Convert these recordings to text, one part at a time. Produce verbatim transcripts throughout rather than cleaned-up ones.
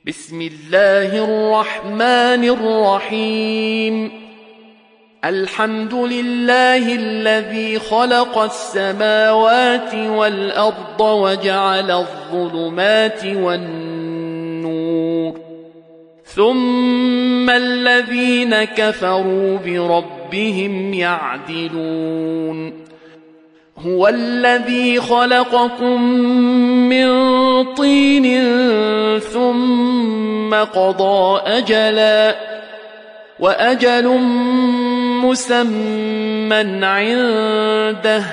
بسم الله الرحمن الرحيم. الحمد لله الذي خلق السماوات والأرض وجعل الظلمات والنور، ثم الذين كفروا بربهم يعدلون. هو الذي خلقكم من طين ثم قضى أجلا، وأجل مسمى عنده،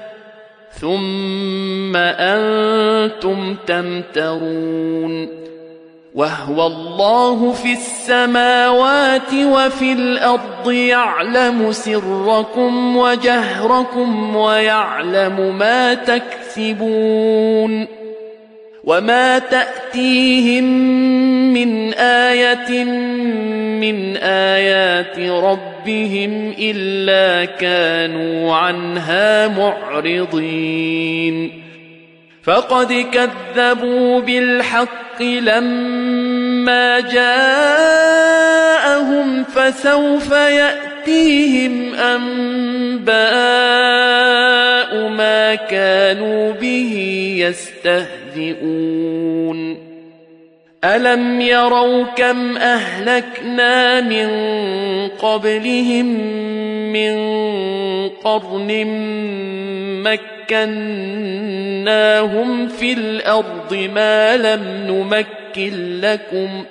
ثم أنتم تمترون. وهو الله في السماوات وفي الأرض يعلم سركم وجهركم ويعلم ما تكسبون. وما تأتيهم من آية من آيات ربهم إلا كانوا عنها معرضين. فقد كذبوا بالحق لما جاءهم، فسوف يأتيهم أنباء ما كانوا به يستهزئون. ألم يروا كم أهلكنا من قبلهم من قرن مكناهم في الأرض ما لم نمكن لكم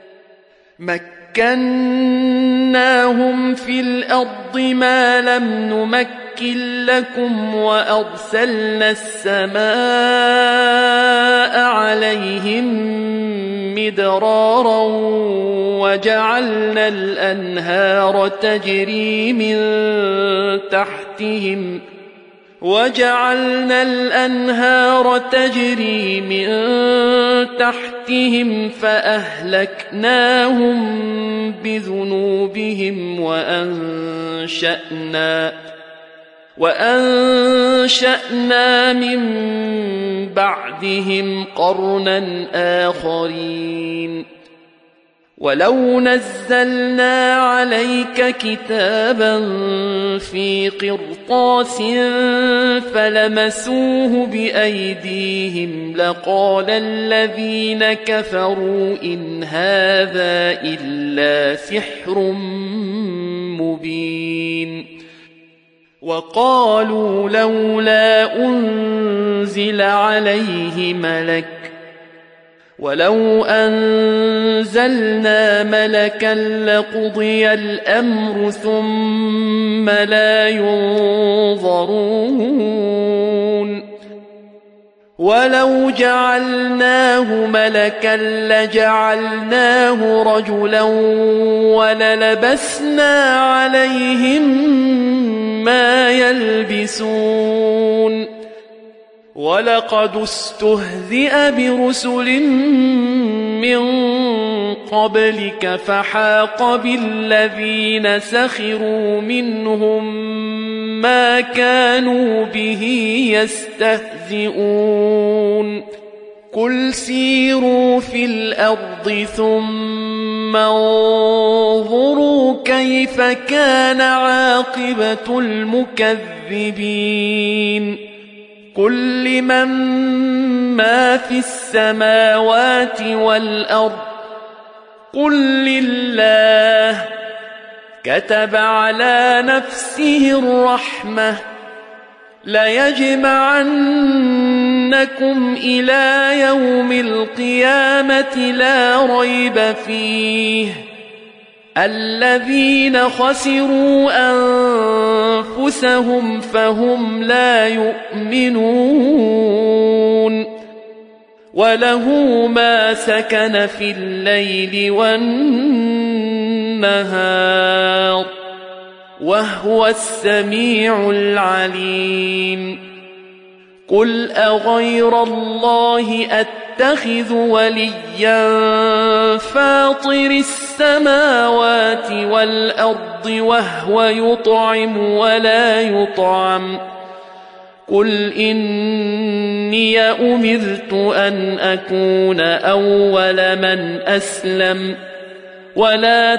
مكناهم في الأرض ما لم نمكن لكم وأرسلنا السماء عليهم مدرارا وجعلنا الأنهار تجري من تحتهم وجعلنا الأنهار تجري من تحتهم فأهلكناهم بذنوبهم وأنشأنا وأنشأنا من بعدهم قرنا آخرين. ولو نزلنا عليك كتابا في قرطاس فلمسوه بأيديهم لقال الذين كفروا إن هذا إلا سحر مبين. وقالوا لولا أنزل عليه ملك، ولو أنزلنا ملكا لقضي الأمر ثم لا ينظرون. ولو جعلناه ملكا لجعلناه رجلا وللبسنا عليهم ما يلبسون. ولقد استهزئ برسل من قبلك فحاق بالذين سخروا منهم ما كانوا به يستهزئون. قل سيروا في الأرض ثم انظروا كيف كان عاقبة المكذبين. قل لمن ما في السماوات والأرض قل لله. كتب على نفسه الرحمة ليجمعنكم إلى يوم القيامة لا ريب فيه. الذين خسروا أنفسهم فهم لا يؤمنون. وله ما سكن في الليل والنهار وهو السميع العليم. قل أغير الله أتخذ وليا فاطر السماوات والأرض وهو يطعم ولا يطعم قل إني أمرت أن أكون أول من أسلم ولا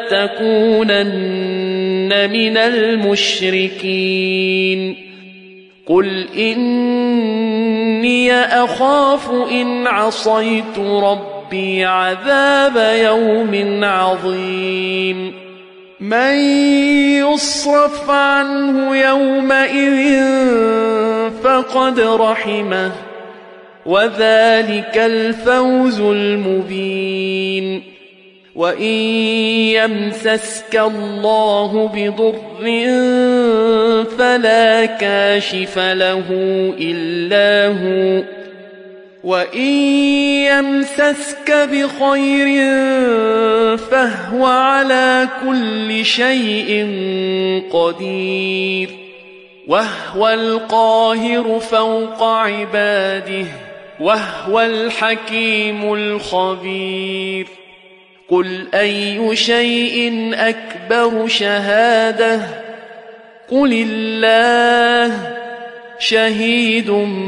تكونن من المشركين قل إني أخاف إن عصيت ربي عذاب يوم عظيم من يصرف عنه يومئذ فقد رحمه وذلك الفوز المبين وإن يمسسك الله بضر فلا كاشف له إلا هو وإن يمسسك بخير فهو على كل شيء قدير وهو القاهر فوق عباده وهو الحكيم الخبير قل أي شيء أكبر شهادة قل الله شهيد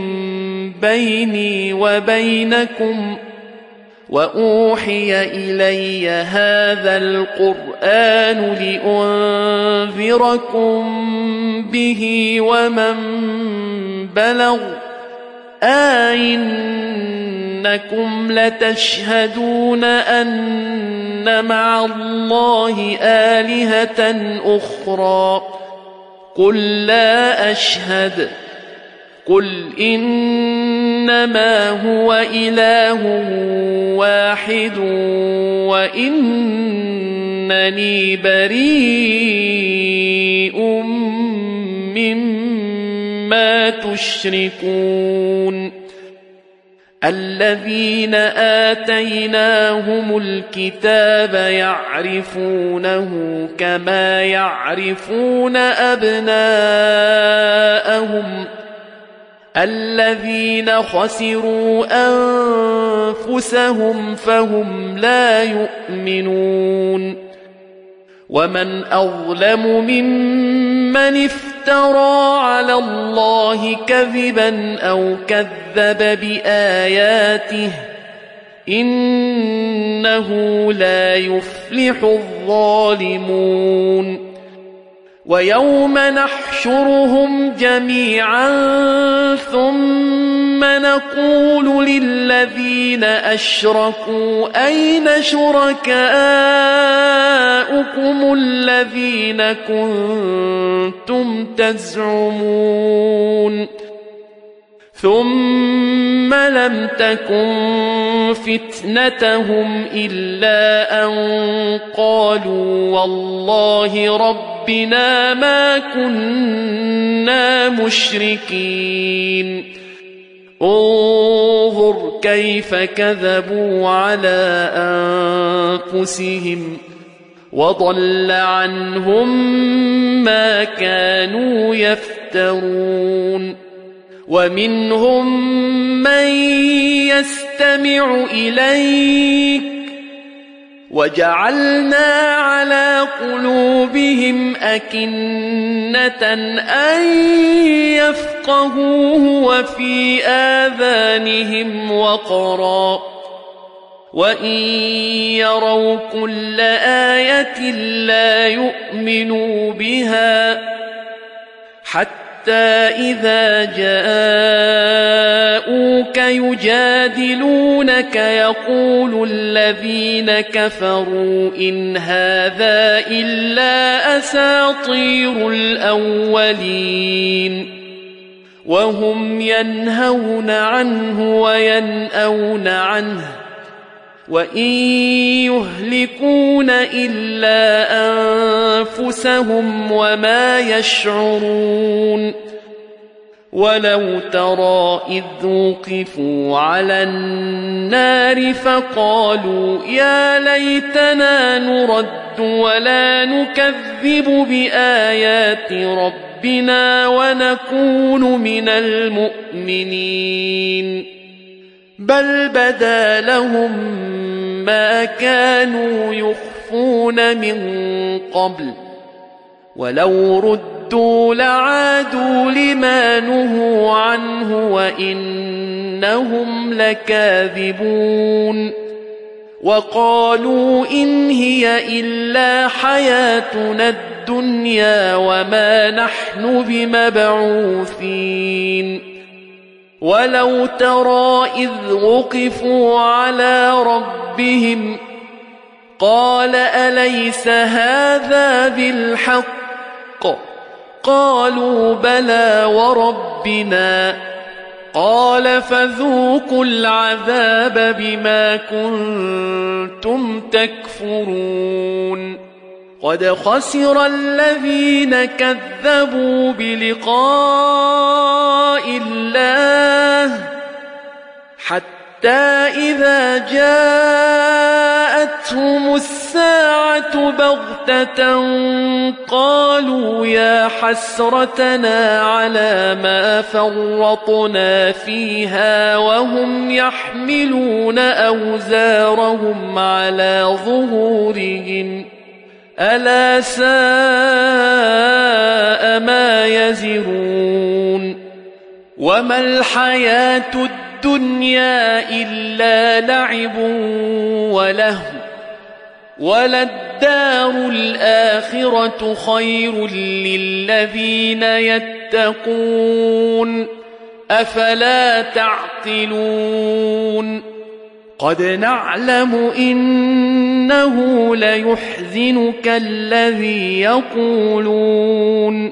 بيني وبينكم وأوحي إلي هذا القرآن لأنذركم به ومن بلغ أئنكم لتشهدون أن مع الله آلهة أخرى قل لا أشهد قل إنما هو إله واحد وإنني بريء مما تشركون الذين آتيناهم الكتاب يعرفونه كما يعرفون أبناءهم الذين خسروا أنفسهم فهم لا يؤمنون ومن أظلم ممن افترى على الله كذبا أو كذب بآياته إنه لا يفلح الظالمون ويوم نحشرهم جميعا ثم نقول للذين أشركوا أين شركاؤكم الذين كنتم تزعمون ثم لم تكن فتنتهم إلا أن قالوا والله ربنا ما كنا مشركين انظر كيف كذبوا على أنفسهم وضل عنهم ما كانوا يفترون ومنهم من يستمع إليك وجعلنا على قلوبهم أكنة أن يفقهوه وفي آذانهم وقرا وإن يروا كل آية لا يؤمنوا بها حتى إذا جاءوك يجادلونك يقول الذين كفروا إن هذا إلا أساطير الأولين وهم ينهون عنه وينأون عنه وإن يهلكون إلا أنفسهم وما يشعرون ولو ترى إذ وقفوا على النار فقالوا يا ليتنا نرد ولا نكذب بآيات ربنا ونكون من المؤمنين بل بدا لهم ما كانوا يخفون من قبل ولو ردوا رُدُّوا لَعَادُوا لِمَا نُهُوا عَنْهُ وَإِنَّهُمْ لَكَاذِبُونَ وَقَالُوا إِنْ هِيَ إِلَّا حَيَاتُنَا الدُّنْيَا وَمَا نَحْنُ بِمَبْعُوثِينَ وَلَوْ تَرَىٰ إِذْ وُقِفُوا عَلَىٰ رَبِّهِمْ قَالَ أَلَيْسَ هَٰذَا بِالْحَقِّ قَالُوا بَلَىٰ وَرَبِّنَا قَالَ فَذُوقُوا الْعَذَابَ بِمَا كُنتُمْ تَكْفُرُونَ قَدْ خَسِرَ الَّذِينَ كَذَّبُوا بِلِقَاءِ اللَّهِ حَتَّى إِذَا جَاءَتْهُمُ السَّاعَةُ بَغْتَةً قَالُوا يَا حَسْرَتَنَا عَلَى مَا فَرَّطْنَا فِيهَا وَهُمْ يَحْمِلُونَ أَوْزَارَهُمْ عَلَى ظُهُورِهِمْ أَلَا سَاءَ مَا يَزِرُونَ وَمَا الْحَيَاةُ الدُّنْيَا إِلَّا لَعِبٌ وَلَهْوٌ وَلَلدَّارُ الْآخِرَةُ خَيْرٌ لِّلَّذِينَ يَتَّقُونَ أَفَلَا تَعْقِلُونَ قَدْ نَعْلَمُ إِنَّهُ لَيُحْزِنُكَ الَّذِي يَقُولُونَ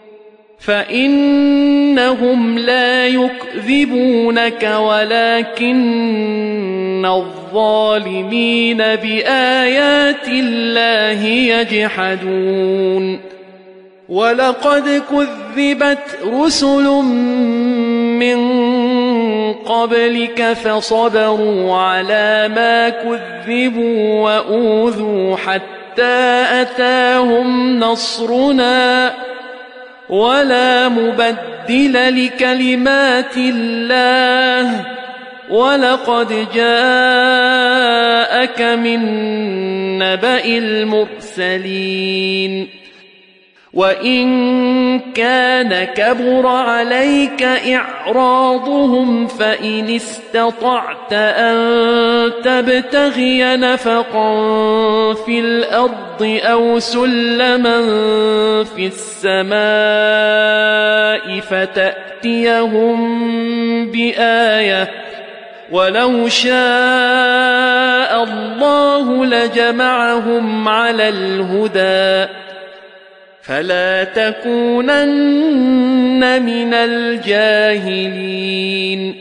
فَإِنَّهُمْ لَا يُكْذِبُونَكَ وَلَكِنَّ الظَّالِمِينَ بِآيَاتِ اللَّهِ يَجْحَدُونَ وَلَقَدْ كُذِّبَتْ رُسُلٌ مِّن قَبْلِكَ فَصَبَرُوا عَلَىٰ مَا كُذِّبُوا وَأُوذُوا حَتَّىٰ أَتَاهُمْ نَصْرُنَا وَلَا مُبَدِّلَ لِكَلِمَاتِ اللَّهِ وَلَقَدْ جَاءَكَ مِن نَّبَإِ الْمُرْسَلِينَ وَإِن كَانَ كَبُرَ عَلَيْكَ إِعْرَاضُهُمْ فَإِنِ اسْتَطَعْتَ أَن تَبْتَغِيَ نَفَقًا فِي الْأَرْضِ أَوْ سُلَّمًا فِي السَّمَاءِ فَتَأْتِيَهُم بِآيَةٍ وَلَوْ شَاءَ اللَّهُ لَجَمَعَهُمْ عَلَى الْهُدَىٰ فَلَا تَكُونَنَّ مِنَ الْجَاهِلِينَ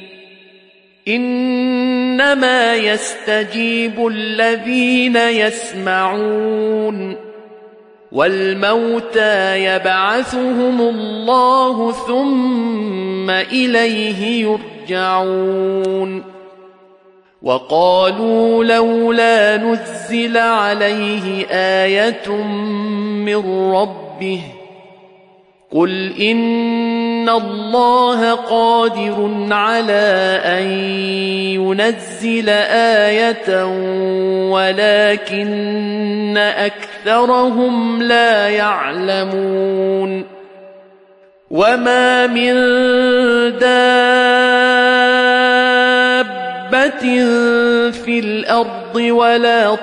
إِنَّمَا يَسْتَجِيبُ الَّذِينَ يَسْمَعُونَ وَالْمَوْتَىٰ يَبْعَثُهُمُ اللَّهُ ثُمَّ إِلَيْهِ يُرْجَعُونَ وَقَالُوا لَوْلَا نُزِّلَ عَلَيْهِ آيَةٌ مِّن رَّبِّهِ قُلْ إِنَّ اللَّهَ قَادِرٌ عَلَىٰ أَن يُنَزِّلَ آيَةً وَلَٰكِنَّ أَكْثَرَهُمْ لَا يَعْلَمُونَ وَمَا مِن دَابَّةٍ فِي الْأَرْضِ وَلَا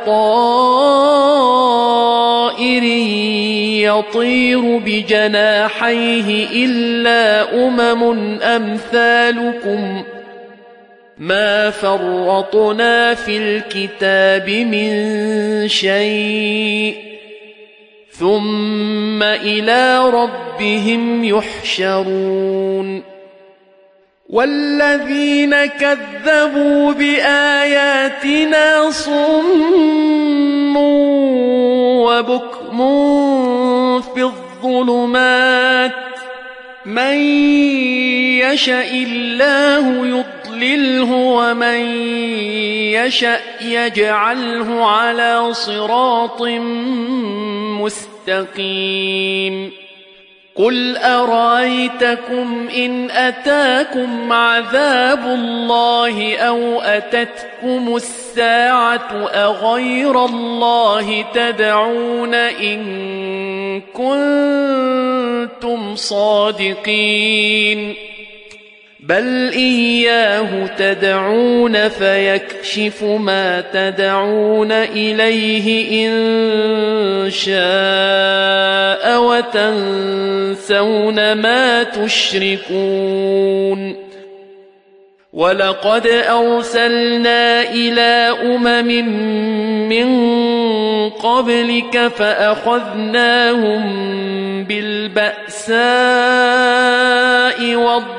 طَائِرٍ يَطِيرُ بِجَنَاحَيْهِ إِلَّا أُمَمٌ أَمْثَالُكُم مَّا فَرَّطْنَا فِي الْكِتَابِ مِن شَيْءٍ ثُمَّ إِلَىٰ رَبِّهِمْ يُحْشَرُونَ وَالَّذِينَ كَذَّبُوا بِآيَاتِنَا صُمٌّ وَبُكْمٌ فِي الظُّلُمَاتِ مَن يَشَإِ اللَّهُ يُضْلِلْهُ وَمَن يَشَأْ يَجْعَلْهُ عَلَىٰ صِرَاطٍ مُّسْتَقِيمٍ قل أرأيتكم إن أتاكم عذاب الله أو أتتكم الساعة أغير الله تدعون إن كنتم صادقين بل إياه تدعون فيكشف ما تدعون إليه إن شاء وتنسون ما تشركون ولقد أرسلنا إلى أمم من قبلك فأخذناهم بالبأساء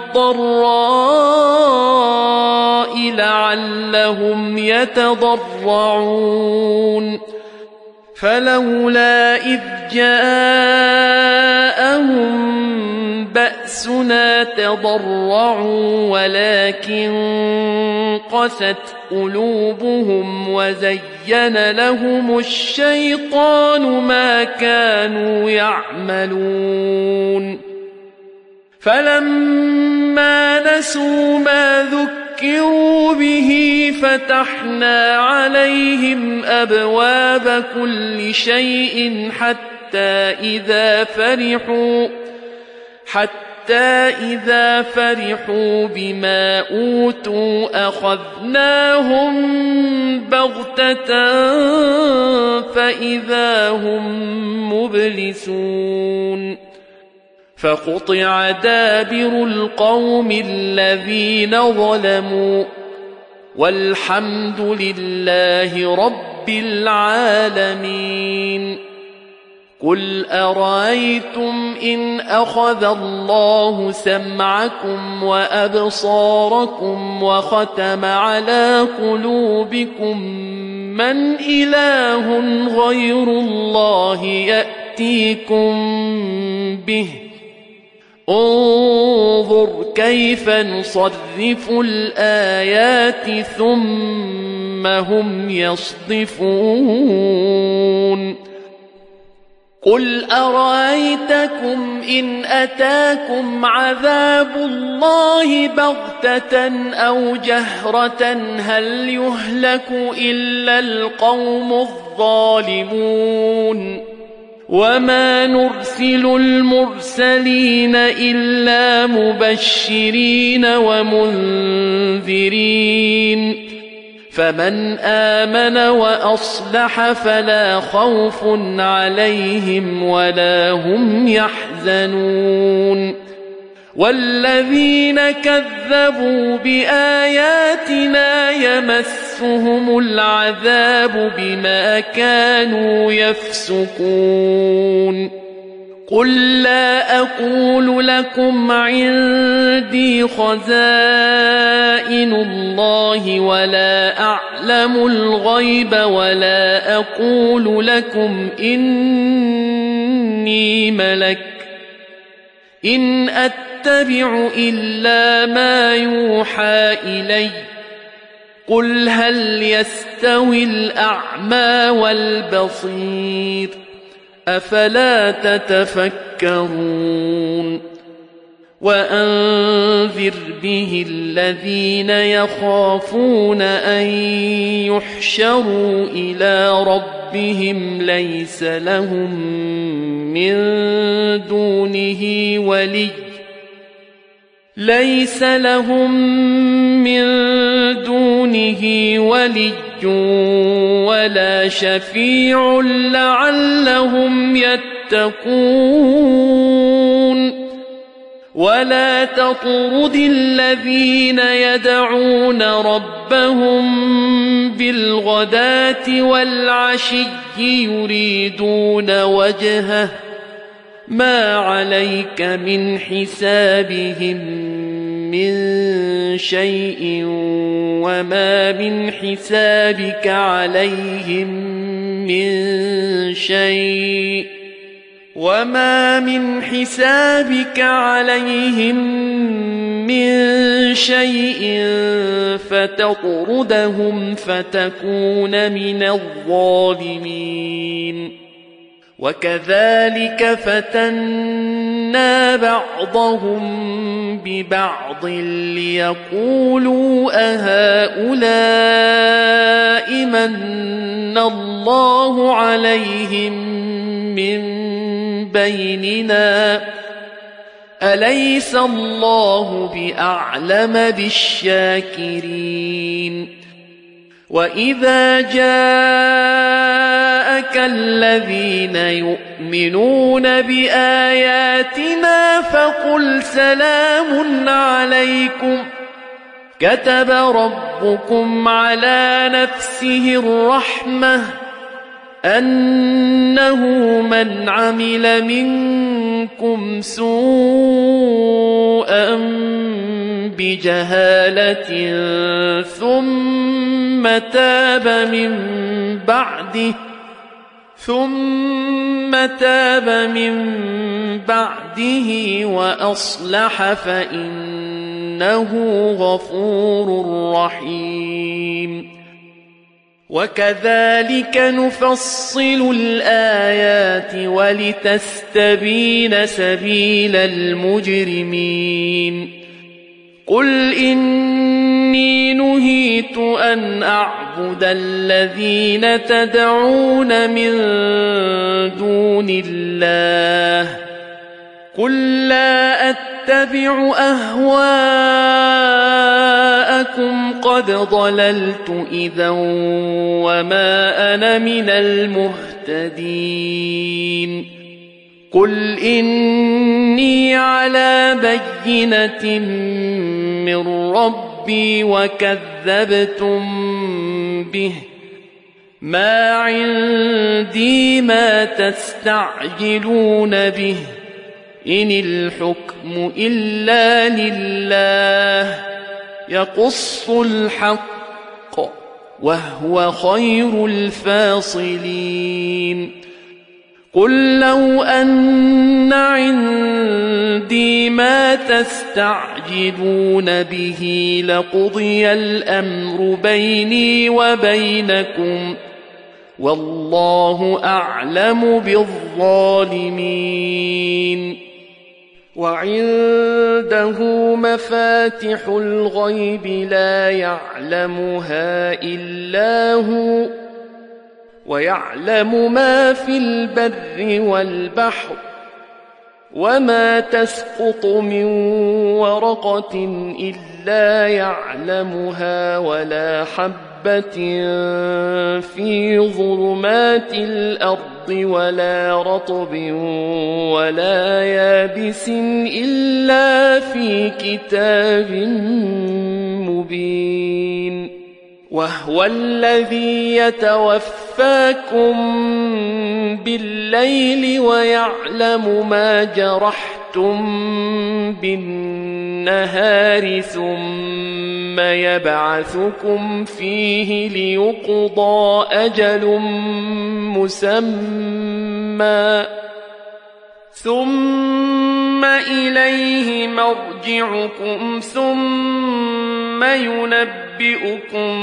والضراء لعلهم يتضرعون فلولا إذ جاءهم بأسنا تضرعوا ولكن قست قلوبهم وزين لهم الشيطان ما كانوا يعملون فلما نسوا ما ذكروا به فتحنا عليهم أبواب كل شيء حتى إذا فرحوا حتى إذا فرحوا بما أوتوا أخذناهم بغتة فإذا هم مبلسون فقطع دابر القوم الذين ظلموا والحمد لله رب العالمين قل أرأيتم إن أخذ الله سمعكم وأبصاركم وختم على قلوبكم من إله غير الله يأتيكم به انظر كيف نصرف الآيات ثم هم يصدفون قل أرأيتكم إن أتاكم عذاب الله بغتة أو جهرة هل يهلك إلا القوم الظالمون وما نرسل المرسلين إلا مبشرين ومنذرين فمن آمن وأصلح فلا خوف عليهم ولا هم يحزنون والذين كذبوا بآياتنا يمسهم العذاب بما كانوا يفسقون قل لا أقول لكم عندي خزائن الله ولا أعلم الغيب ولا أقول لكم إني ملك إن أتبع إلا ما يوحى إلي قل هل يستوي الأعمى والبصير أفلا تتفكرون وأنذر به الذين يخافون أن يحشروا إلى ربهم ليس لهم من دونه ولي ليس لهم من دونه ولي ولا شفيع لعلهم يتقون ولا تطرد الذين يدعون ربهم بالغداة والعشي يريدون وجهه ما عليك من حسابهم من شيء وما من حسابك عليهم من شيء وما من حسابك عليهم من شيء فتطردهم فتكون من الظالمين وكذلك فتنا بعضهم ببعض ليقولوا أهؤلاء من الله عليهم من بيننا أليس الله بأعلم بالشاكرين وإذا جاءك الذين يؤمنون بآياتنا فقل سلام عليكم كتب ربكم على نفسه الرحمة أنه من عمل منكم سوءا بجهالة ثم تاب من بعده ثم تاب من بعده وأصلح فإنه غفور رحيم وكذلك نفصل الآيات ولتستبين سبيل المجرمين قل إني نهيت أن أعبد الذين تدعون من دون الله قل لا أتبع أهواءكم قد ضللت إذا وما أنا من المهتدين قل إني على بينة من ربي وكذبتم به ما عندي ما تستعجلون به إن الحكم إلا لله يقص الحق وهو خير الفاصلين قل لو أن عندي ما تستعجلون به لقضي الأمر بيني وبينكم والله أعلم بالظالمين وعنده مفاتح الغيب لا يعلمها إلا هو ويعلم ما في البر والبحر وما تسقط من ورقة إلا يعلمها ولا حبة في ظلمات الأرض ولا رطب ولا يابس إلا في كتاب مبين وهو الذي يتوفاكم بالليل ويعلم ما جرحتم بالنهار ثم يبعثكم فيه ليقضى أجل مسمى ثم إليه مرجعكم ثم ينبئكم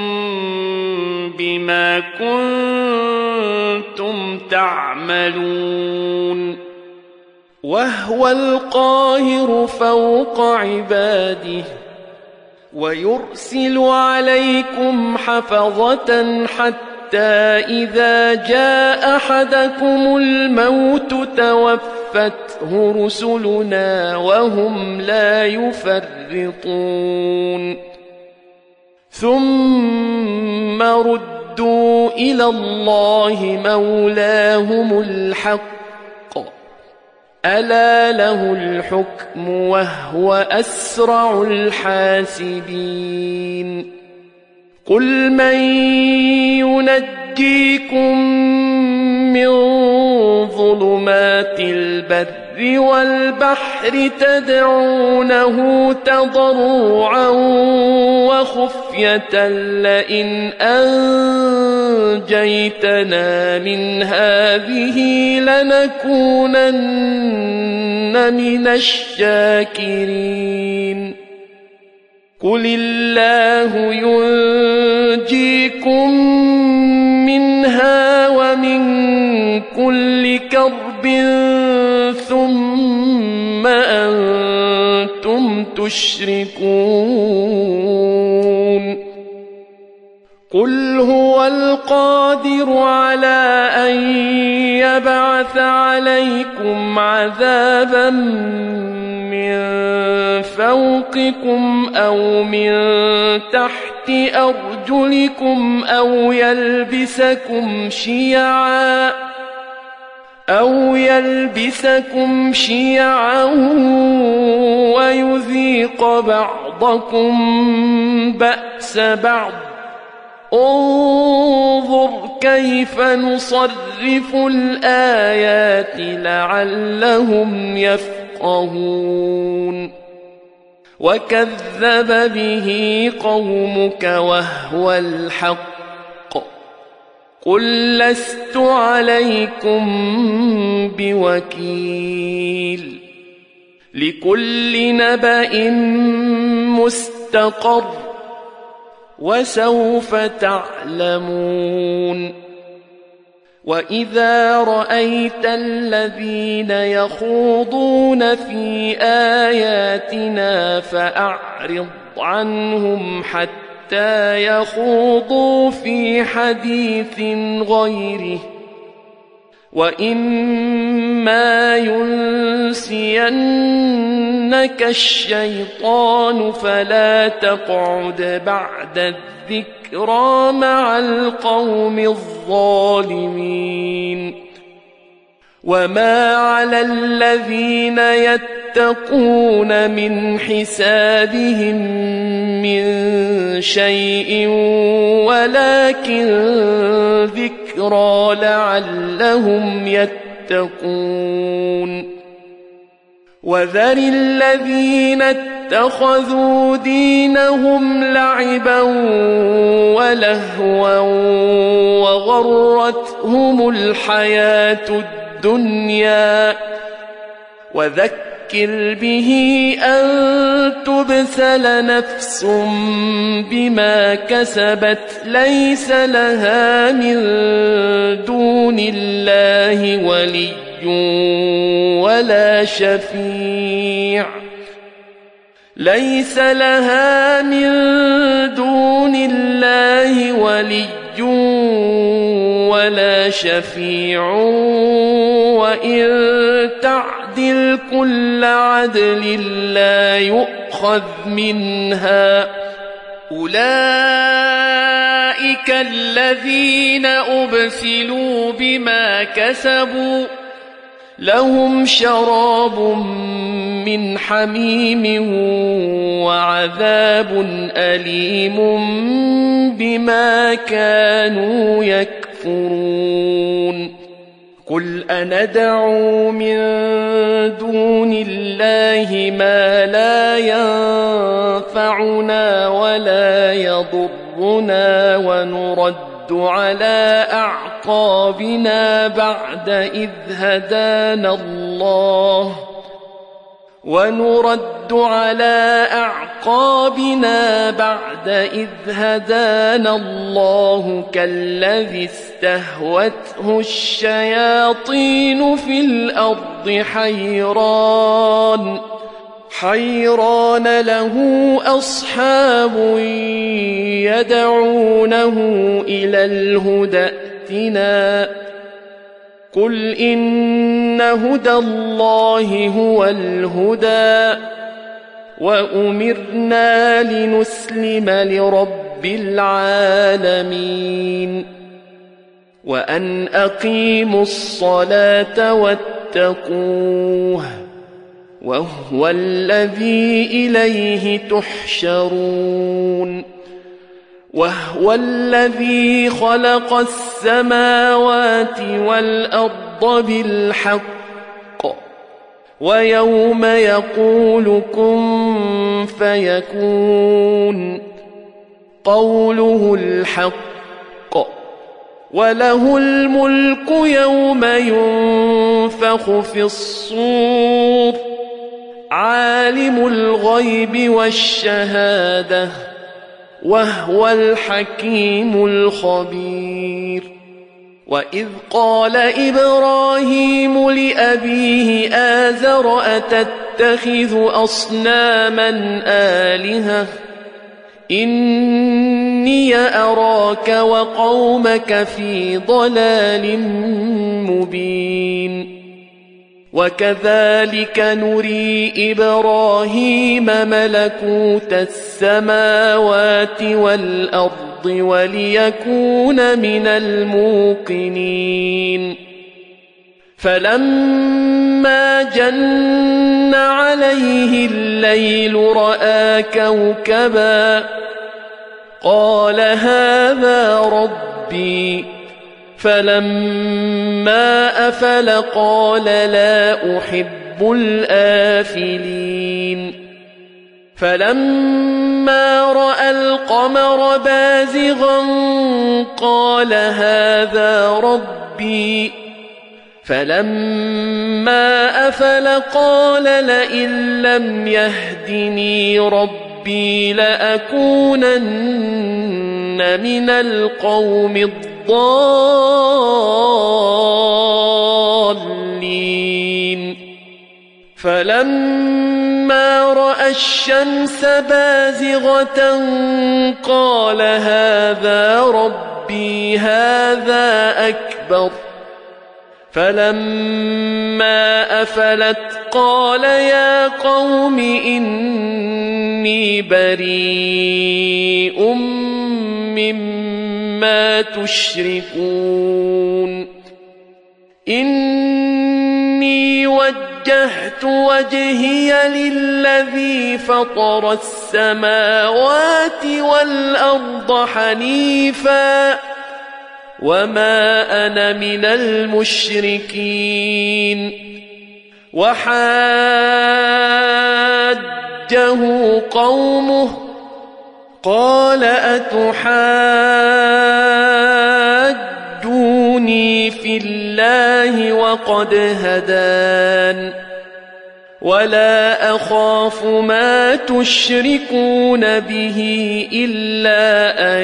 بما كنتم تعملون وهو القاهر فوق عباده ويرسل عليكم حفظة حتى إذا جاء أحدكم الموت توفته رسلنا وهم لا يفرطون ثم ردوا إلى الله مولاهم الحق ألا له الحكم وهو أسرع الحاسبين قل من ينجيكم من ظلمات البر والبحر تدعونه تضرعا وخفية لئن أنجيتنا من هذه لنكونن من الشاكرين قل الله ينجيكم منها ومن كل كرب ثم أنتم تشركون قل هو القادر على أن يبعث عليكم عذابا من فوقكم أو من تحت أرجلكم أو يلبسكم شيعا أو يلبسكم شيعا ويذيق بعضكم بأس بعض انظر كيف نصرف الآيات لعلهم يفقهون وكذب به قومك وهو الحق قل لست عليكم بوكيل لكل نبأ مستقر وسوف تعلمون وإذا رأيت الذين يخوضون في آياتنا فأعرض عنهم حتى يخوضوا في حديث غيره وإما ينسينك الشيطان فلا تقعد بعد الذكرى مع القوم الظالمين وما على الذين يتقون من حسابهم من شيء ولكن ذكرى لعلهم يتقون وذر الذين اتخذوا دينهم لعبا ولهوا وغرتهم الحياة الدنيا وذكر به أن تبسل نفس بما كسبت ليس لها من دون الله ولي ولا شفيع ليس لها من دون الله ولي ولا شفيع وإن تعدل كل عدل لا يؤخذ منها أولئك الذين أبسلوا بما كسبوا لهم شراب من حميم وعذاب أليم بما كانوا يكفرون قل أندعو من دون الله ما لا ينفعنا ولا يضرنا ونرد على أعقابنا بعد إذ هدانا الله ونرد على أعقابنا بعد إذ هدانا الله كالذي استهوته الشياطين في الأرض حيران حيران له أصحاب يدعونه إلى الهدى ائتنا قل إن هدى الله هو الهدى وأمرنا لنسلم لرب العالمين وأن أقيموا الصلاة واتقوه وهو الذي إليه تحشرون وهو الذي خلق السماوات والأرض بالحق ويوم يقول كن فيكون قوله الحق وله الملك يوم ينفخ في الصور عالم الغيب وإذ قال إبراهيم لأبيه آزر أتتخذ أصناما آلهة إني أراك وقومك في ضلال مبين وكذلك نري إبراهيم ملكوت السماوات والأرض وليكون من الموقنين فلما جن عليه الليل رأى كوكبا قال هذا ربي فلما أفل قال لا أحب الآفلين فلما رأى القمر بازغا قال هذا ربي فلما أفل قال لئن لم يهدني ربي لأكونن من القوم الضالين فلما رأى الشمس بازغة قال هذا ربي هذا أكبر فلما أفلت قال يا قوم إني بريء مما تشركون إني وجهت وجهي للذي فطر السماوات والأرض حنيفا وما أنا من المشركين وحاجه قومه قال أتحاجوني في الله وقد هدان ولا أخاف ما تشركون به إلا أن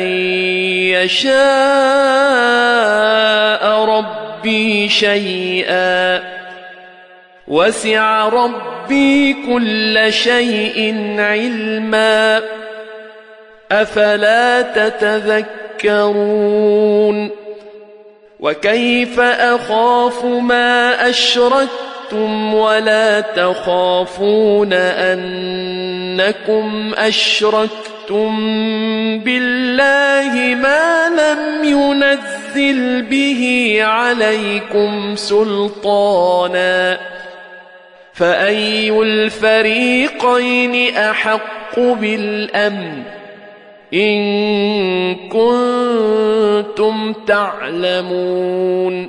يشاء ربي شيئا وسع ربي كل شيء علما أفلا تتذكرون وكيف أخاف ما أشركتم ولا تخافون أنكم أشركتم بالله ما لم ينزل به عليكم سلطانا فأي الفريقين أحق بالأمن إن كنتم تعلمون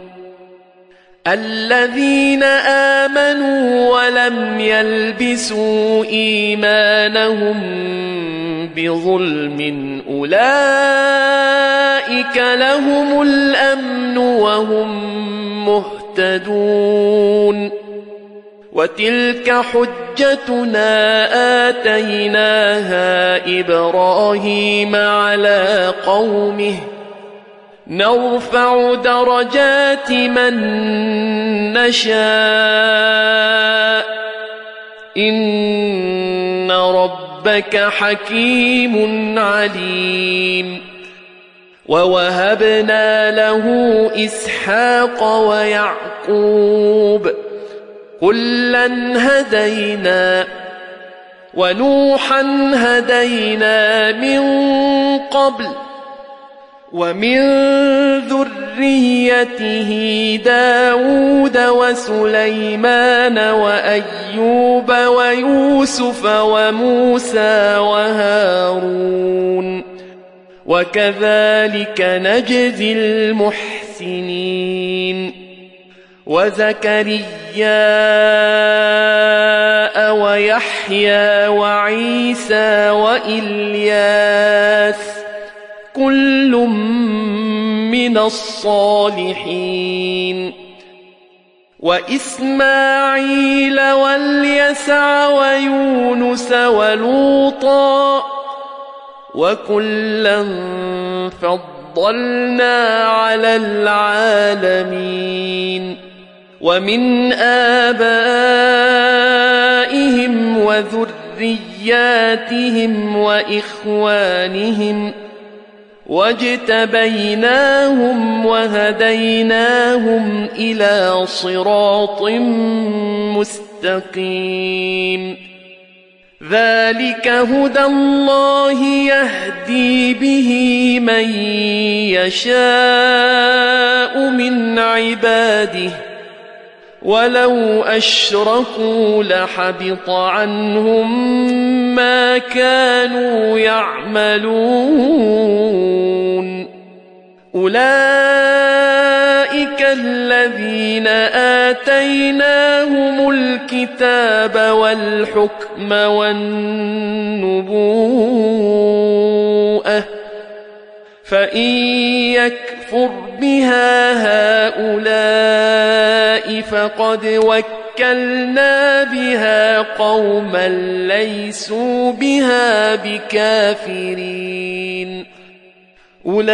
الذين آمنوا ولم يلبسوا إيمانهم بظلم أولئك لهم الأمن وهم مهتدون وتلك حجتنا آتيناها إبراهيم على قومه نرفع درجات من نشاء إن ربك حكيم عليم ووهبنا له إسحاق ويعقوب كلا هدينا ونوحا هدينا من قبل ومن ذريته داود وسليمان وأيوب ويوسف وموسى وهارون وكذلك نجزي المحسنين وزكريا ويحيى وعيسى وإلياس كل من الصالحين وإسماعيل واليسع ويونس ولوطا وكلا فضلنا فضلنا على العالمين ومن آبائهم وذرياتهم وإخوانهم واجتبيناهم وهديناهم إلى صراط مستقيم ذلك هدى الله يهدي به من يشاء من عباده ولو أشركوا لحبط عنهم ما كانوا يعملون أولئك الذين آتيناهم الكتاب والحكم والنبوءة فإن يكفر بها هؤلاء فقد وكلنا بها قوما ليسوا بها بكافرين أولئك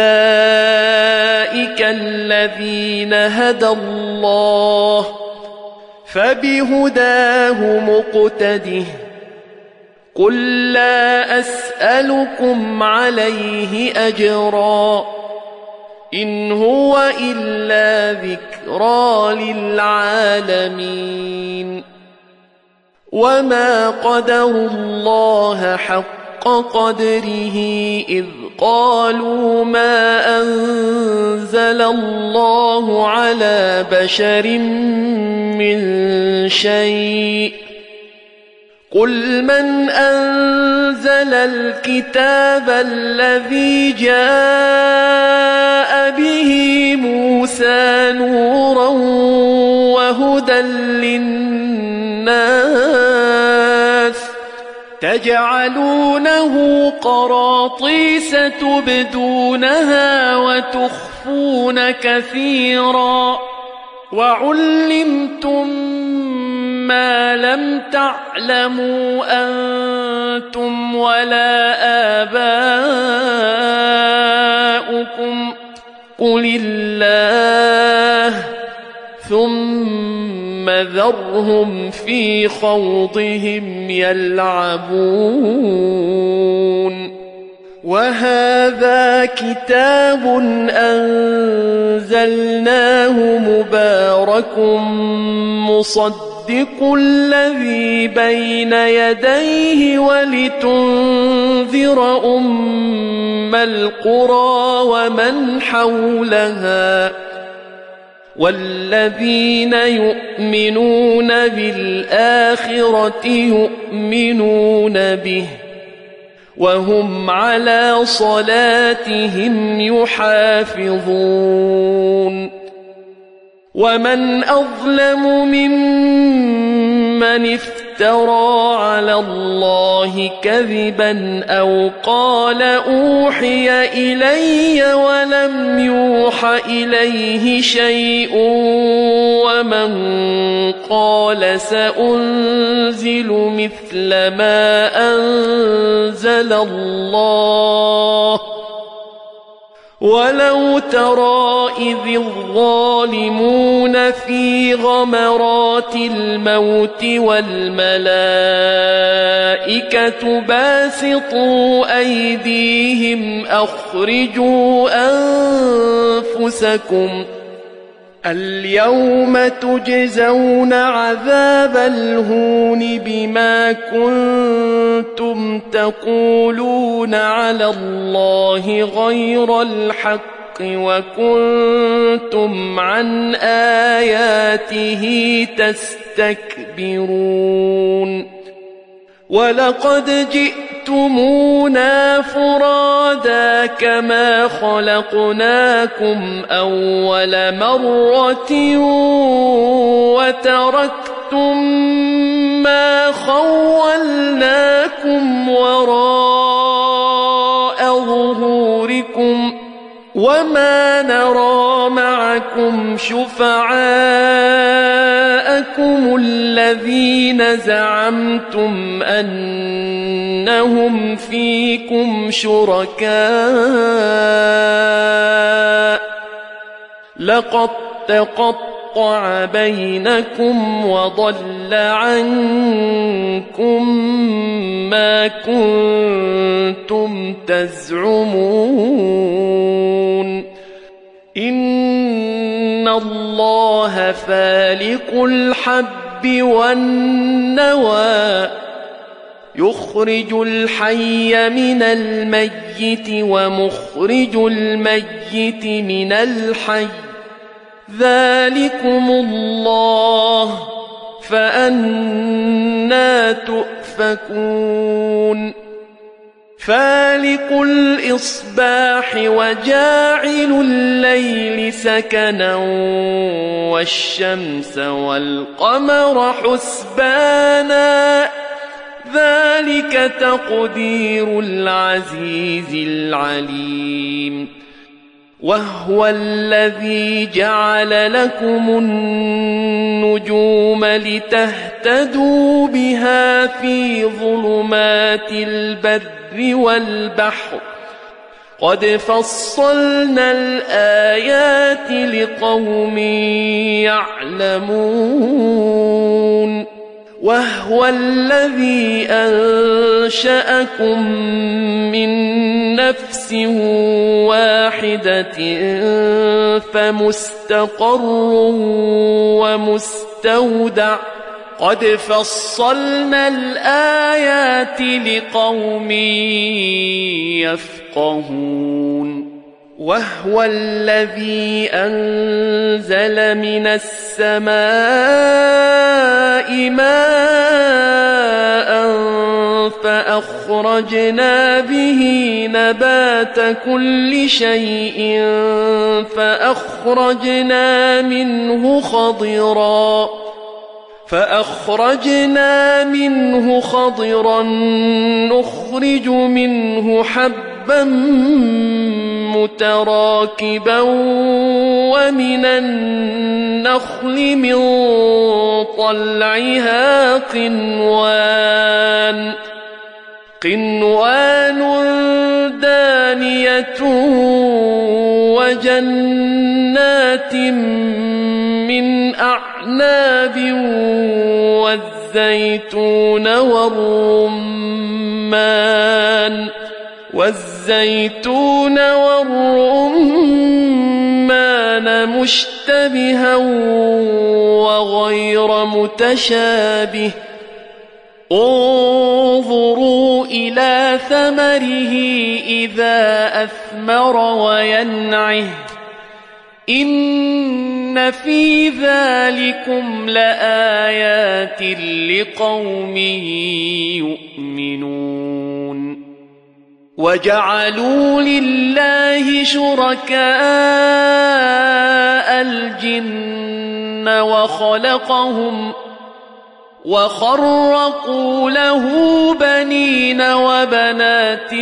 الذين هدى الله فبهداه مقتده قل لا أسألكم عليه أجرا إن هو إلا ذكرى للعالمين وما قدروا الله حق قدره إذ قالوا ما أنزل الله على بشر من شيء قل من أنزل الكتاب الذي جاء به موسى نورا وهدى للناس تجعلونه قراطيس تبدونها وتخفون كثيرا وعلمتم ما لم تعلموا أنتم ولا آباؤكم قل الله ثم ذرهم في خوضهم يلعبون وهذا كتاب أنزلناه مبارك مصدق الذي بين يديه ولتنذر أم القرى ومن حولها والذين يؤمنون بالآخرة يؤمنون به وهم على صلاتهم يحافظون ومن أظلم ممن افترى على الله كذبا أو قال أوحي إلي ولم يوح إليه شيء ومن قال سأنزل مثل ما أنزل الله ولو ترى إذ الظالمون في غمرات الموت والملائكة باسطوا أيديهم أخرجوا أنفسكم اليوم تجزون عذاب الهون بما كنتم تقولون على الله غير الحق وكنتم عن آياته تستكبرون ولقد جئتمونا فرادا كما خلقناكم أول مرة وتركتم ما خولناكم وراء ظهوركم وما نرى معكم شفعاءكم الذين زعمتم أنهم فيكم شركاء لقد تقطع بينكم وضل عنكم ما كنتم تزعمون إن الله فالق الحب والنوى يخرج الحي من الميت ومخرج الميت من الحي ذلكم الله فأنى تؤفكون فالق الإصباح وجاعل الليل سكنا والشمس والقمر حسبانا ذلك تقدير العزيز العليم وهو الذي جعل لكم النجوم لتهتدوا بها في ظلمات البر والبحر قد فصلنا الآيات لقوم يعلمون وهو الذي أنشأكم من نفس واحدة فمستقر ومستودع قد فصلنا الآيات لقوم يفقهون وهو الذي أنزل من السماء ماء فأخرجنا به نبات كل شيء فأخرجنا منه خضرا فأخرجنا منه خضرا نخرج منه حبا متراكبا ومن النخل من طلعها قنوان قنوان دانية وجنات من أعناب والزيتون والرمان والزيتون والرمان مشتبها وغير متشابه انظروا إلى ثمره إذا أثمر وينعه إن في ذلكم لآيات لقوم يؤمنون وجعلوا لله شركاء الجن وخلقهم وخرقوا له بنين وبنات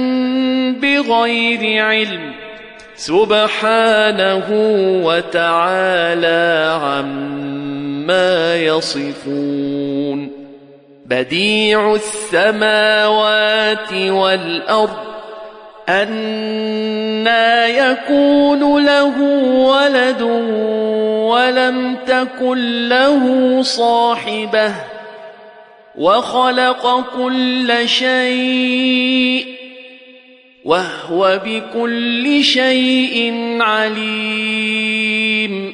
بغير علم سبحانه وتعالى عما يصفون بديع السماوات والأرض أنى يكون له ولد ولم تكن له صاحبة وخلق كل شيء وهو بكل شيء عليم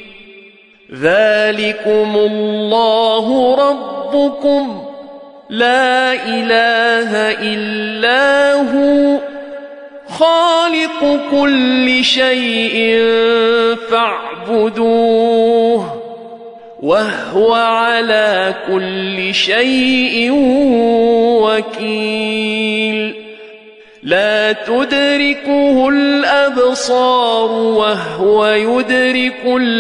ذلكم الله ربكم لا إله إلا هو خالق كل شيء فاعبدوه وهو على كل شيء وكيل لا تدركه الأبصار وهو يدرك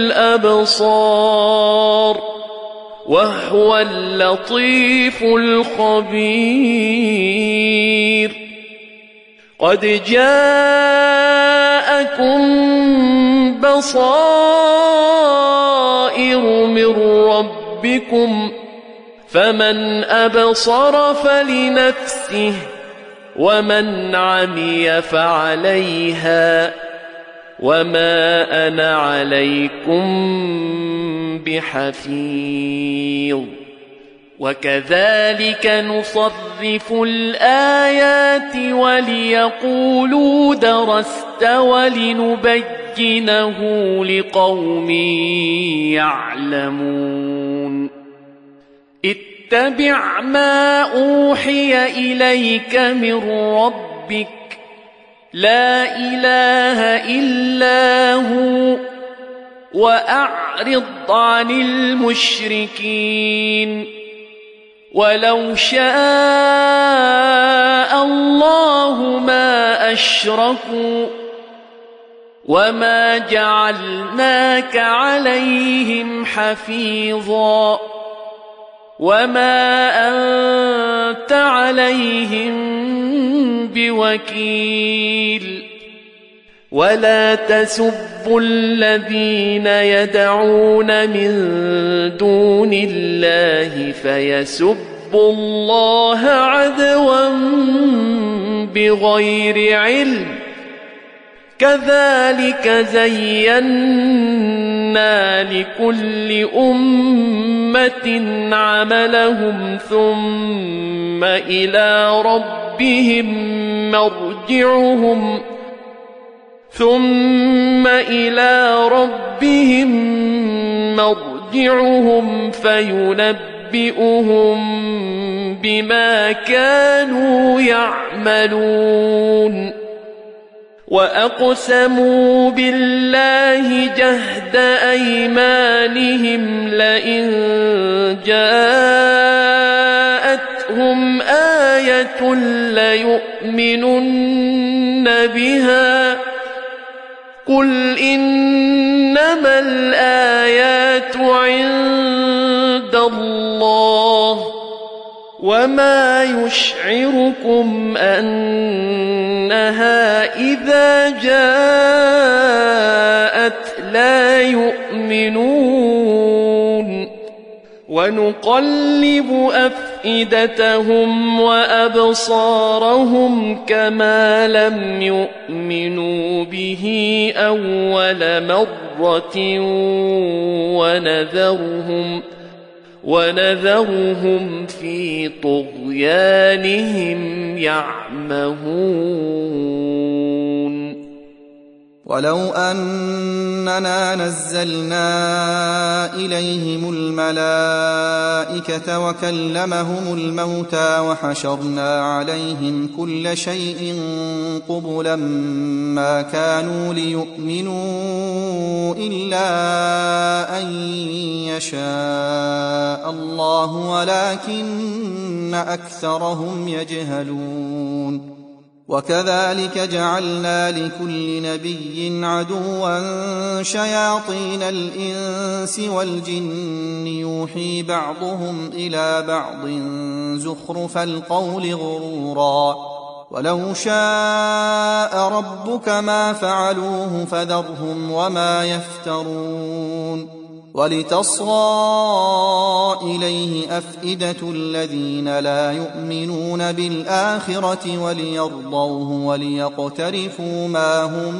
الأبصار وهو اللطيف الخبير قد جاء جاءكم بصائر من ربكم فمن أبصر فلنفسه ومن عمي فعليها وما أنا عليكم بحفيظ وكذلك نصرف الآيات وليقولوا درست ولنبينه لقوم يعلمون اتبع ما أوحي إليك من ربك لا إله إلا هو وأعرض عن المشركين ولو شاء الله ما أشركوا وما جعلناك عليهم حفيظا وما أنت عليهم بوكيل ولا تسبوا الذين يدعون من دون الله فيسبوا الله عدوا بغير علم كذلك زينا لكل أمة عملهم ثم إلى ربهم مرجعهم ثم إلى ربهم مرجعهم فينبئهم بما كانوا يعملون وأقسموا بالله جهد أيمانهم لئن جاءتهم آية ليؤمنن بها قل إنما الآيات عند الله وما يشعركم أنها إذا جاءت لا يؤمنون ونقلب أفئدتهم وأبصارهم كما لم يؤمنوا به أول مرة ونذرهم ونذرهم في طغيانهم يعمهون ولو أننا نزلنا إليهم الملائكة وكلمهم الموتى وحشرنا عليهم كل شيء قبلا ما كانوا ليؤمنوا إلا أن يشاء الله ولكن أكثرهم يجهلون وكذلك جعلنا لكل نبي عدوا شياطين الإنس والجن يوحي بعضهم إلى بعض زخرف القول غرورا ولو شاء ربك ما فعلوه فذرهم وما يفترون ولتصغى إليه أفئدة الذين لا يؤمنون بالآخرة وليرضوه وليقترفوا ما هم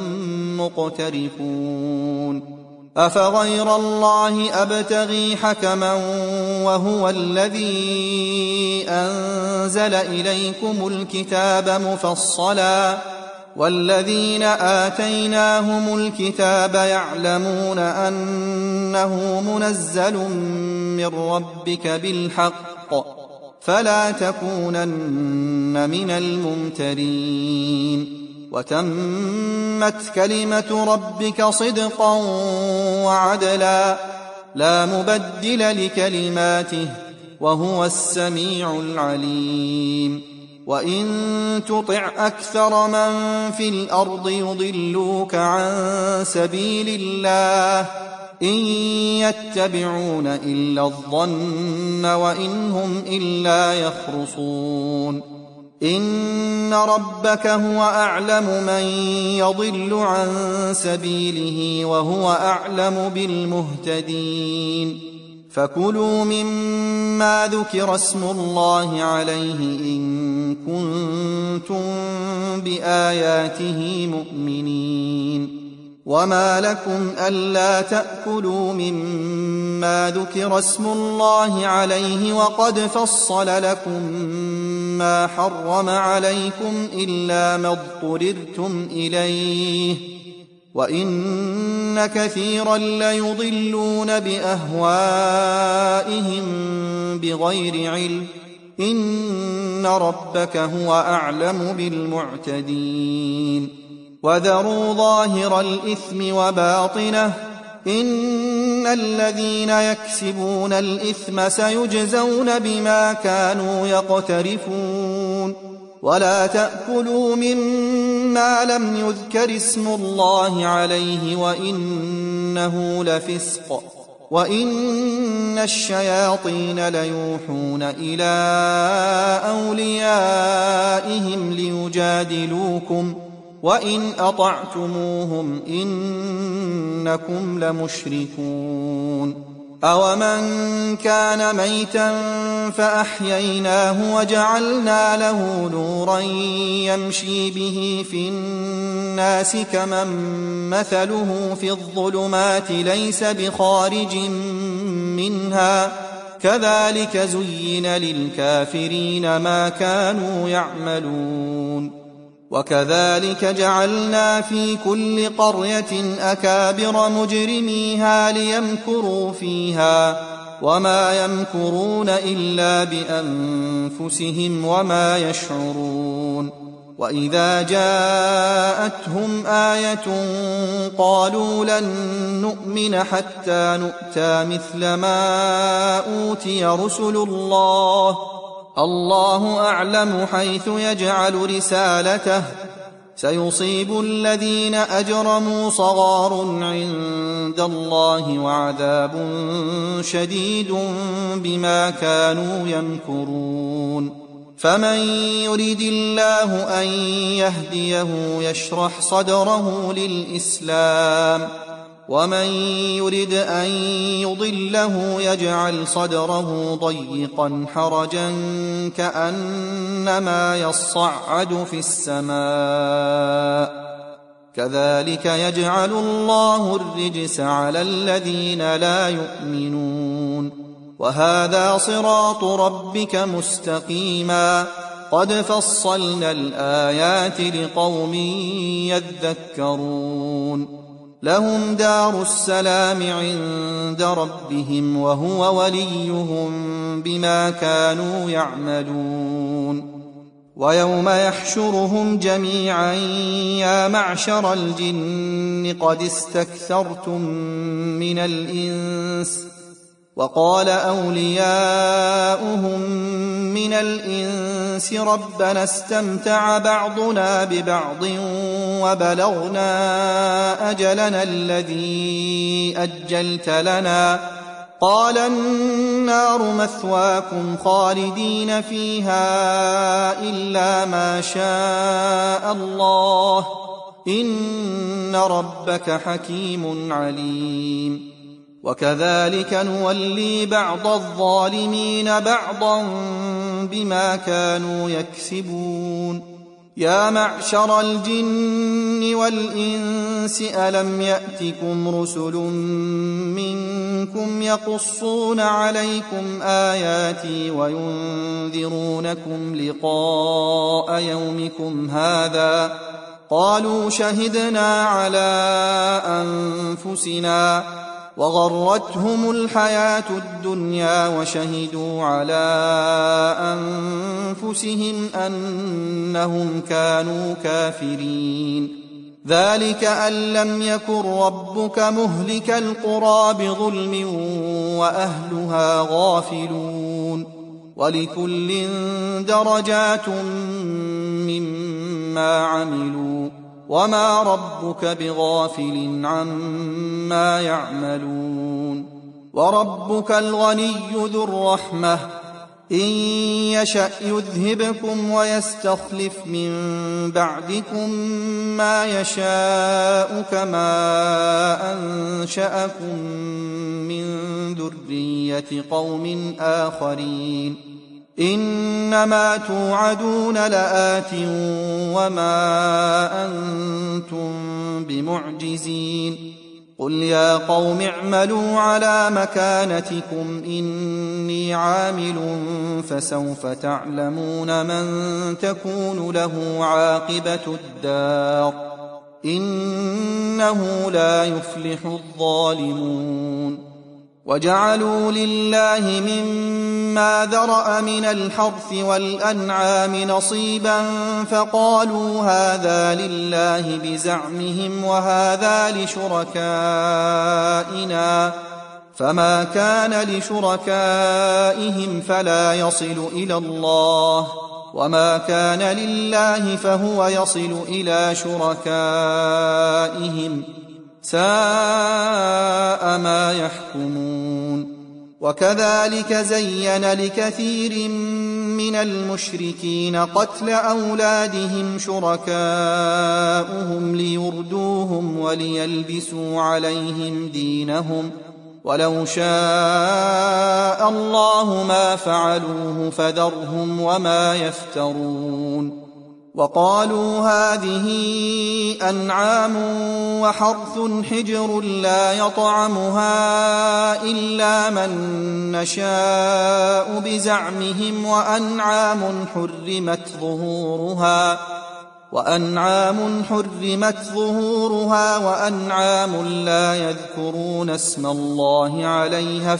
مقترفون أفغير الله أبتغي حكما وهو الذي أنزل إليكم الكتاب مفصلا والذين آتيناهم الكتاب يعلمون أنه منزل من ربك بالحق فلا تكونن من الممترين وتمت كلمة ربك صدقا وعدلا لا مبدل لكلماته وهو السميع العليم وإن تطع أكثر من في الأرض يضلوك عن سبيل الله إن يتبعون إلا الظن وإن هم إلا يخرصون إن ربك هو أعلم من يضل عن سبيله وهو أعلم بالمهتدين. فكلوا مما ذكر اسم الله عليه إن كنتم بآياته مؤمنين. وما لكم ألا تأكلوا مما ذكر اسم الله عليه وقد فصل لكم ما حرم عليكم إلا ما اضطررتم إليه وإن كثيرا ليضلون بأهوائهم بغير علم إن ربك هو أعلم بالمعتدين. وذروا ظاهر الإثم وباطنه إن الذين يكسبون الإثم سيجزون بما كانوا يقترفون. ولا تأكلوا مما لم يذكر اسم الله عليه وإنه لفسق وإن الشياطين ليوحون إلى أوليائهم ليجادلوكم وإن أطعتموهم إنكم لمشركون. أومن كان ميتا فأحييناه وجعلنا له نورا يمشي به في الناس كمن مثله في الظلمات ليس بخارج منها كذلك زين للكافرين ما كانوا يعملون. وكذلك جعلنا في كل قرية أكابر مجرميها ليمكروا فيها وما يمكرون إلا بأنفسهم وما يشعرون. وإذا جاءتهم آية قالوا لن نؤمن حتى نؤتى مثل ما أوتي رسل الله الله أعلم حيث يجعل رسالته سيصيب الذين أجرموا صغار عند الله وعذاب شديد بما كانوا يمكرون. فمن يريد الله أن يهديه يشرح صدره للإسلام ومن يرد أن يضله يجعل صدره ضيقا حرجا كأنما يصعد في السماء كذلك يجعل الله الرجس على الذين لا يؤمنون. وهذا صراط ربك مستقيما قد فصلنا الآيات لقوم يذكرون. لهم دار السلام عند ربهم وهو وليهم بما كانوا يعملون. ويوم يحشرهم جميعا يا معشر الجن قد استكثرتم من الإنس وقال أولياؤهم من الإنس ربنا استمتع بعضنا ببعض وبلغنا أجلنا الذي أجلت لنا قال النار مثواكم خالدين فيها إلا ما شاء الله إن ربك حكيم عليم. وكذلك نولي بعض الظالمين بعضا بما كانوا يكسبون. يا معشر الجن والإنس ألم يأتكم رسل منكم يقصون عليكم آياتي وينذرونكم لقاء يومكم هذا قالوا شهدنا على أنفسنا وغرتهم الحياة الدنيا وشهدوا على أنفسهم أنهم كانوا كافرين. ذلك أن لم يكن ربك مهلك القرى بظلم وأهلها غافلون. ولكل درجات مما عملوا وما ربك بغافل عما يعملون. وربك الغني ذو الرحمة إن يشأ يذهبكم ويستخلف من بعدكم ما يشاء كما أنشأكم من ذرية قوم آخرين إنما توعدون لآت وما أنتم بمعجزين قل يا قوم اعملوا على مكانتكم إني عامل فسوف تعلمون من تكون له عاقبة الدار إنه لا يفلح الظالمون وجعلوا لله مما ذرأ من الحرث والأنعام نصيبا فقالوا هذا لله بزعمهم وهذا لشركائنا فما كان لشركائهم فلا يصل إلى الله وما كان لله فهو يصل إلى شركائهم ساء ما يحكمون وكذلك زين لكثير من المشركين قتل أولادهم شركاؤهم ليردوهم وليلبسوا عليهم دينهم ولو شاء الله ما فعلوه فذرهم وما يفترون وقالوا هذه أنعام وحرث حجر لا يطعمها إلا من نشاء بزعمهم وأنعام حرمت ظهورها وأنعام حرمت ظهورها وأنعام لا يذكرون اسم الله عليها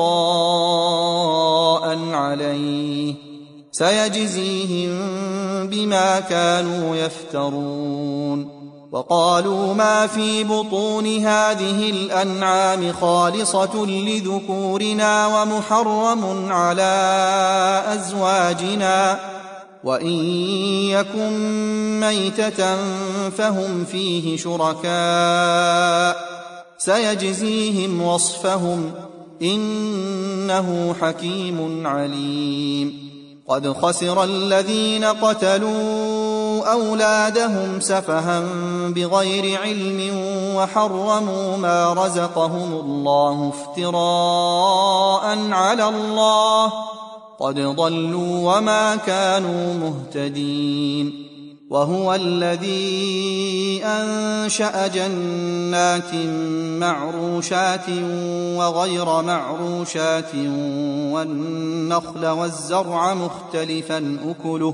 افتراء عليه سيجزيهم بما كانوا يفترون وقالوا ما في بطون هذه الأنعام خالصة لذكورنا ومحرم على أزواجنا وإن يكن ميتة فهم فيه شركاء سيجزيهم وصفهم إنه حكيم عليم قد خسر الذين قتلوا أولادهم سفها بغير علم وحرموا ما رزقهم الله افتراء على الله قد ضلوا وما كانوا مهتدين وهو الذي أنشأ جنات معروشات وغير معروشات والنخل والزرع مختلفا أكله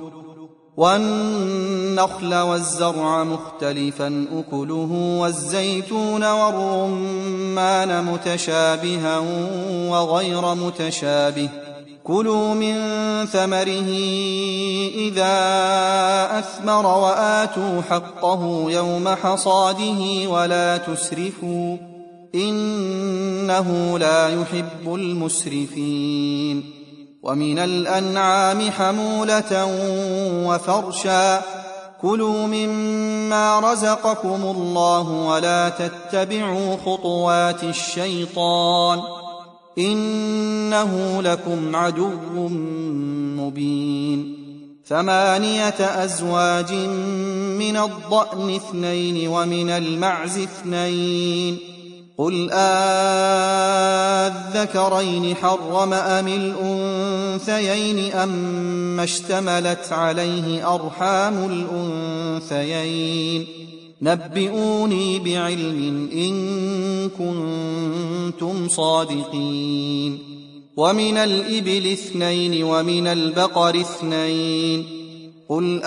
والنخل والزرع مختلفا أكله والزيتون والرمان متشابها وغير متشابه كلوا من ثمره إذا أثمر وآتوا حقه يوم حصاده ولا تسرفوا إنه لا يحب المسرفين ومن الأنعام حمولة وفرشا كلوا مما رزقكم الله ولا تتبعوا خطوات الشيطان إنه لكم عدو مبين ثمانية أزواج من الضأن اثنين ومن المعز اثنين قل آذكرين حرم أم الأنثيين أم اشتملت عليه أرحام الأنثيين نبئوني بعلم إن كنتم صادقين ومن الإبل اثنين ومن البقر اثنين قل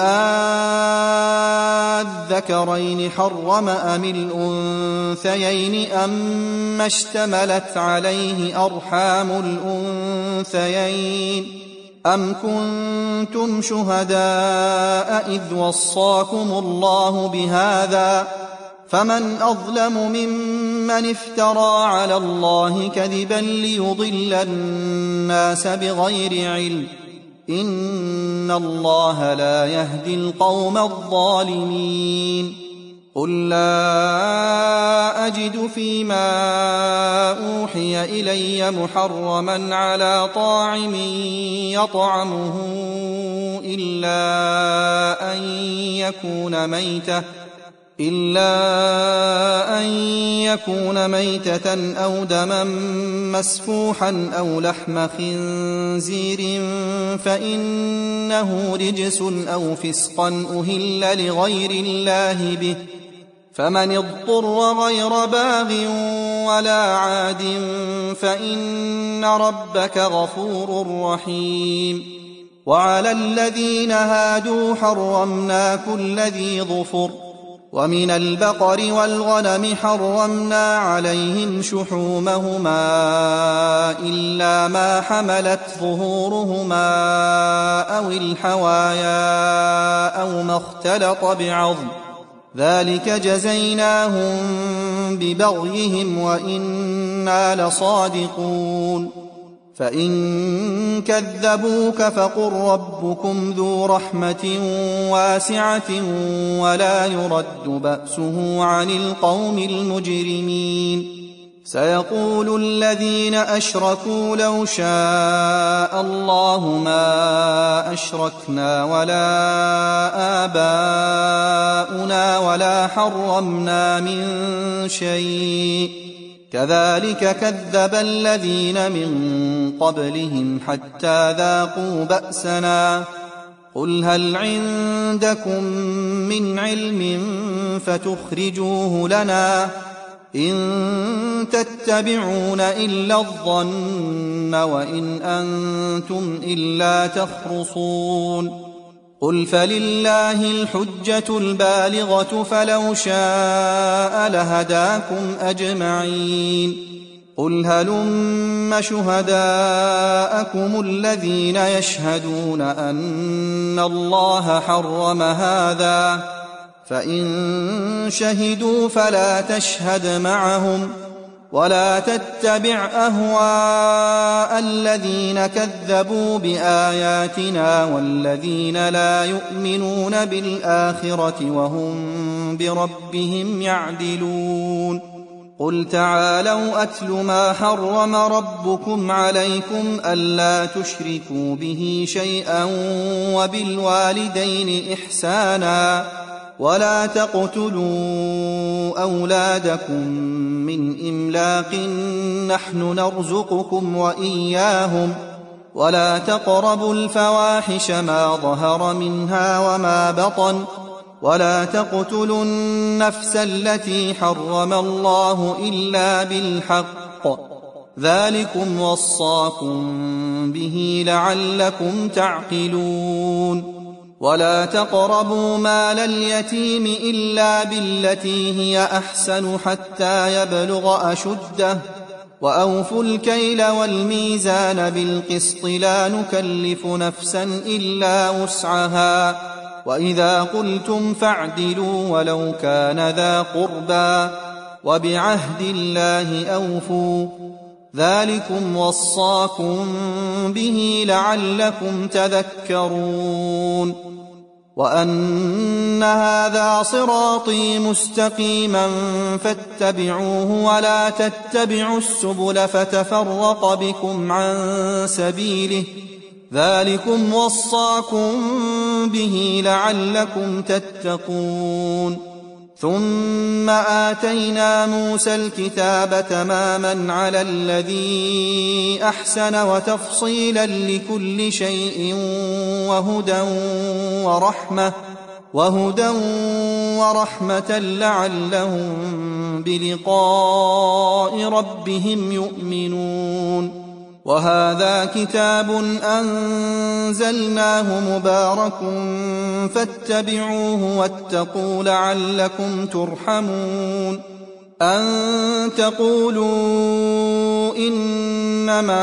آذكرين حرم أم الأنثيين أم اشتملت عليه أرحام الأنثيين أم كنتم شهداء إذ وصاكم الله بهذا فمن أظلم ممن افترى على الله كذبا ليضل الناس بغير علم إن الله لا يهدي القوم الظالمين قل لا أجد فيما أوحي إلي محرما على طاعم يطعمه إلا أن يكون ميتة إلا أن يكون ميتة أو دما مسفوحا أو لحم خنزير فإنه رجس أو فسقا أهل لغير الله به فمن اضطر غير باغ ولا عاد فإن ربك غفور رحيم. وعلى الذين هادوا حرمنا كل ذي ظفر ومن البقر والغنم حرمنا عليهم شحومهما إلا ما حملت ظهورهما أو الحوايا أو ما اختلط بعظم ذلك جزيناهم ببغيهم وإنا لصادقون. فإن كذبوك فقل ربكم ذو رحمة واسعة ولا يرد بأسه عن القوم المجرمين. سيقول الذين أشركوا لو شاء الله ما أشركنا ولا آباؤنا ولا حرمنا من شيء كذلك كذب الذين من قبلهم حتى ذاقوا بأسنا. قل هل عندكم من علم فتخرجوه لنا إن تتبعون إلا الظن وإن أنتم إلا تخرصون. قل فلله الحجة البالغة فلو شاء لهداكم أجمعين. قل هلم شهداءكم الذين يشهدون أن الله حرم هذا فإن شهدوا فلا تشهد معهم ولا تتبع أهواء الذين كذبوا بآياتنا والذين لا يؤمنون بالآخرة وهم بربهم يعدلون. قل تعالوا أتل ما حرم ربكم عليكم ألا تشركوا به شيئا وبالوالدين إحسانا ولا تقتلوا أولادكم من إملاق نحن نرزقكم وإياهم ولا تقربوا الفواحش ما ظهر منها وما بطن ولا تقتلوا النفس التي حرم الله إلا بالحق ذلكم وصاكم به لعلكم تعقلون. ولا تقربوا مال اليتيم إلا بالتي هي أحسن حتى يبلغ أشده وأوفوا الكيل والميزان بالقسط لا نكلف نفسا إلا وسعها وإذا قلتم فاعدلوا ولو كان ذا قربى وبعهد الله أوفوا ذلكم وصاكم به لعلكم تذكرون. وأن هذا صراطي مستقيما فاتبعوه ولا تتبعوا السبل فتفرق بكم عن سبيله ذلكم وصاكم به لعلكم تتقون. ثم آتينا موسى الكتاب تماما على الذي أحسن وتفصيلا لكل شيء وهدى ورحمة وهدى ورحمة لعلهم بلقاء ربهم يؤمنون. وهذا كتاب أنزلناه مبارك فاتبعوه واتقوا لعلكم ترحمون. أن تقولوا إنما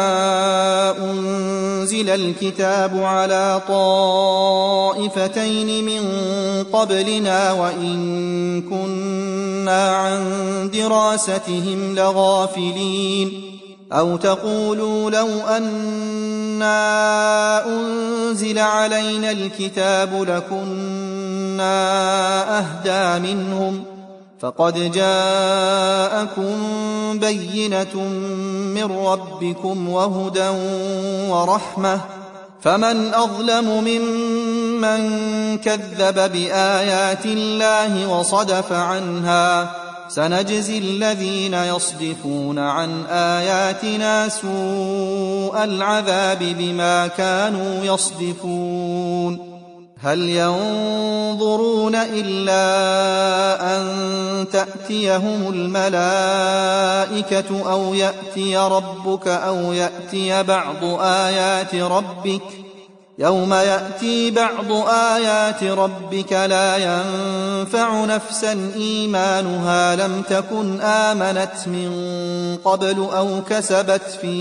أنزل الكتاب على طائفتين من قبلنا وإن كنا عن دراستهم لغافلين. أو تقولوا لو أنا أنزل علينا الكتاب لكنا أهدى منهم فقد جاءكم بينة من ربكم وهدى ورحمة، فمن أظلم ممن كذب بآيات الله وصدف عنها. سنجزي الذين يصدفون عن آياتنا سوء العذاب بما كانوا يصدفون. هل ينظرون إلا أن تأتيهم الملائكة أو يأتي ربك أو يأتي بعض آيات ربك؟ يوم يأتي بعض آيات ربك لا ينفع نفسا إيمانها لم تكن آمنت من قبل أو كسبت في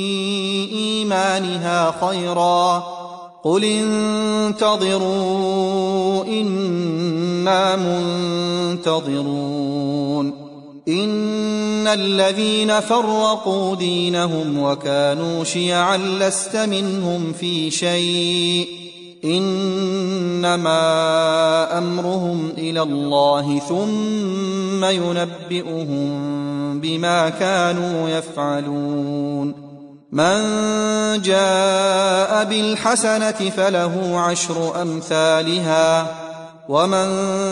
إيمانها خيرا. قل انتظروا إنا منتظرون. إن الذين فرقوا دينهم وكانوا شيعا لست منهم في شيء، إنما أمرهم إلى الله ثم ينبئهم بما كانوا يفعلون. من جاء بالحسنة فله عشر أمثالها، ومن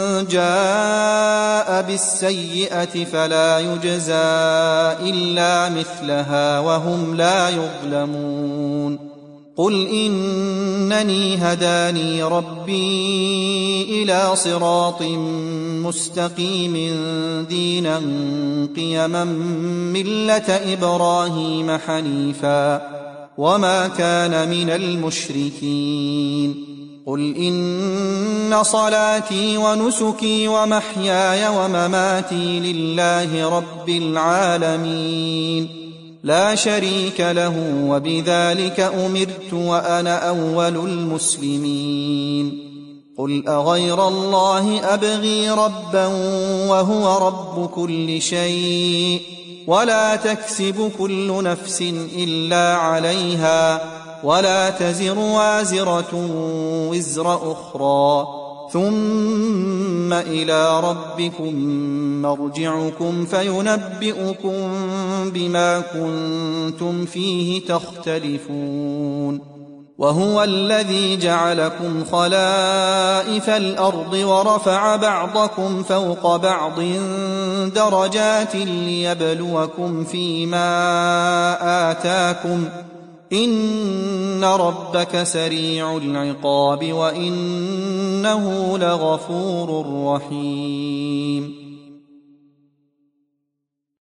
جاء بالسيئة فلا يجزى إلا مثلها وهم لا يظلمون. قل إنني هداني ربي إلى صراط مستقيم دينا قيما ملة إبراهيم حنيفا وما كان من المشركين. قل إن صلاتي ونسكي ومحياي ومماتي لله رب العالمين لا شريك له وبذلك أمرت وأنا أول المسلمين. قل أغير الله أبغي ربا وهو رب كل شيء ولا تكسب كل نفس إلا عليها ولا تزر وازرة وزر أخرى ثم إلى ربكم مرجعكم فينبئكم بما كنتم فيه تختلفون. وهو الذي جعلكم خلائف الأرض ورفع بعضكم فوق بعض درجات ليبلوكم فيما آتاكم إن ربك سريع العقاب وإنه لغفور رحيم.